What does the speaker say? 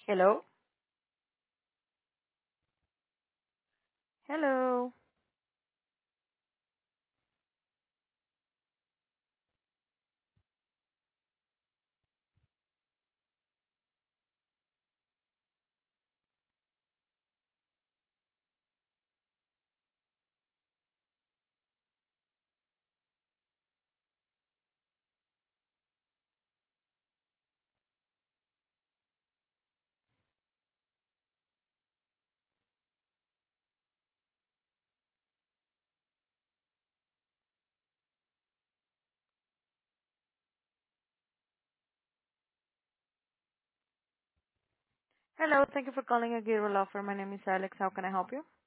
Hello? Hello? Hello, thank you for calling Aguirre Law Firm. My name is Alex. How can I help you?